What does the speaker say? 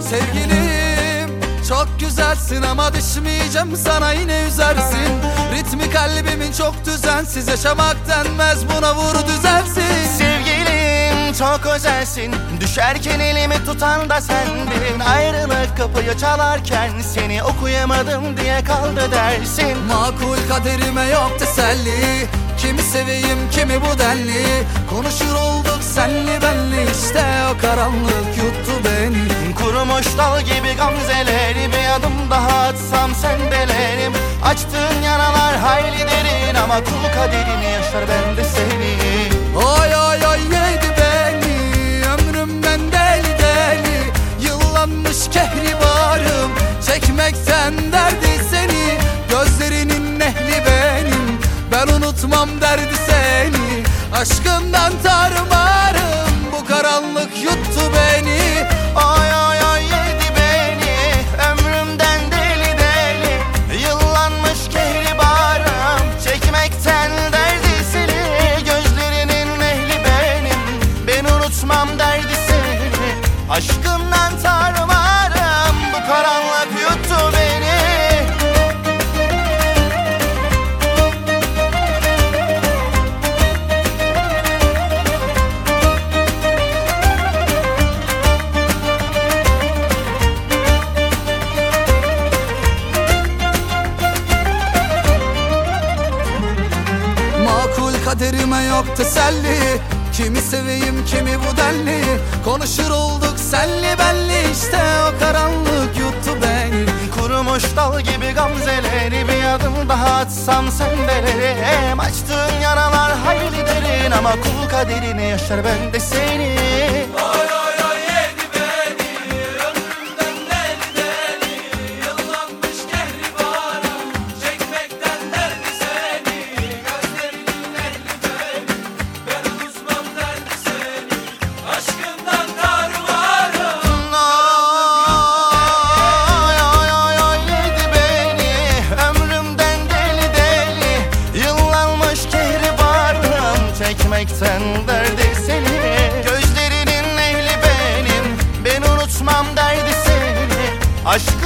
Sevgilim çok güzelsin ama düşmeyeceğim sana, yine üzersin. Ritmi kalbimin çok düzensiz, yaşamak denmez buna, vur düzelsin. Sevgilim çok özelsin, düşerken elimi tutan da sendin. Ayrılık kapıyı çalarken seni okuyamadım diye kaldı dersin. Makul kaderime yok teselli, kimi seveyim kimi bu denli. Konuşur olduk senli benli, işte o karanlık yuttu beni. Kurumuş dal gibi gamzeleri, bir adım daha atsam sendelerim. Açtığın yaralar hayli derin ama kul kaderini yaşar ben de seni. Oy oy oy yedi beni, ömrümden deli deli. Yıllanmış kehribarım, çekmekten derdi seni. Gözlerinin ehli benim, ben unutmam derdi seni. Aşkından tarmarım, bu karanlık yuttu beni. Oy oy oy yedi beni, ömrümden deli deli. Yıllanmış kehribarım, çekmekten derdi seni. Gözlerinin ehli benim, ben unutmam derdi seni. Aşkından tarmarım, bu karanlık yuttu beni. Kaderime yok teselli, kimi seveyim kimi bu denli. Konuşur olduk senli benli, işte o karanlık yuttu beni. Kurumuş dal gibi gamzeleri, bir adım daha atsam sendelerim. Açtığın yaralar hayli derin ama kul kaderini yaşar ben de seni. Oy oy oy yedi beni, ömrümden deli deli. Yıllanmış kehribarım, çekmekten derdi seni. Gözlerinin ehli benim, ben unutmam derdi seni. Aşkından tarmarım. Oy oy oy oy yedi beni, ömrümden deli deli. Yıllanmış kehribarım, çekmekten derdi seni. Gözlerinin ehli benim, ben unutmam derdi seni. Aşk